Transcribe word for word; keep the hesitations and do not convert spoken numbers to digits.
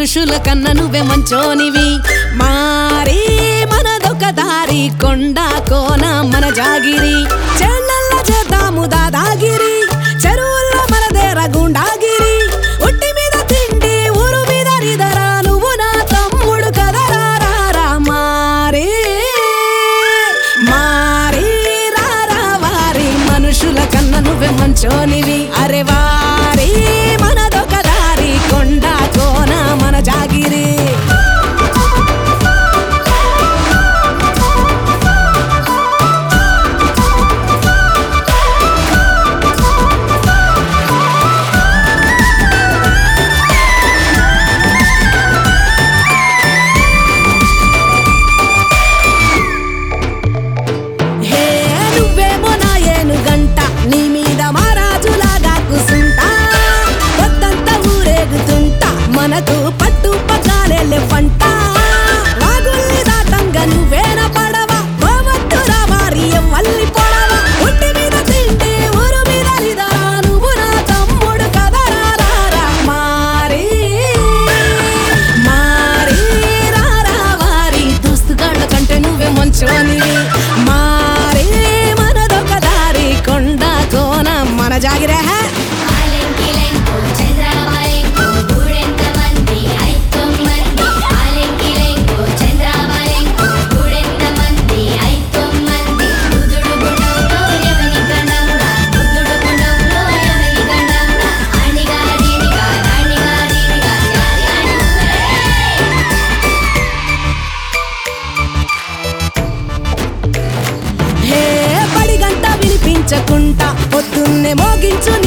మనుషుల కన్న నువ్వే మంచోనివి మారి మనదొక దారి కొండ కోన మన జాగిరి చెన్నల్ల చేద్దాము దాదాగిరి చెరువుల్లో మనదేర గుండాగిరి ఉట్టి మీద తిండి ఊరు మీద రిదరా నువ్వు నా తమ్ముడు కదరా మారి మారి రారా వారి మనుషుల కన్న నువ్వే మంచోనివి అరే వారి మనదొక దారి కొండ కోన మన జాగిరి నీ మీద మహారాజులాగా కూసుంటా పొద్దంతా ఊరేగుతుంటా మనకు పట్టు పగ్గాలే పంట వాగుల్ని దాటంగా నువ్వేన పడవ పోవద్దురా వారి మళ్ళీ పొడవ ఒంటి మీద తిండి ఊరు మీద రిదరా నువ్వు నా తమ్ముడు కదరా మారి మారి రారా వారి దోస్తుగాళ్ళ కంటే నువ్వే మంచోనివి మారి మనదొక దారి కొండ కోన మన జాగిరే పొద్దున్నే మోగించు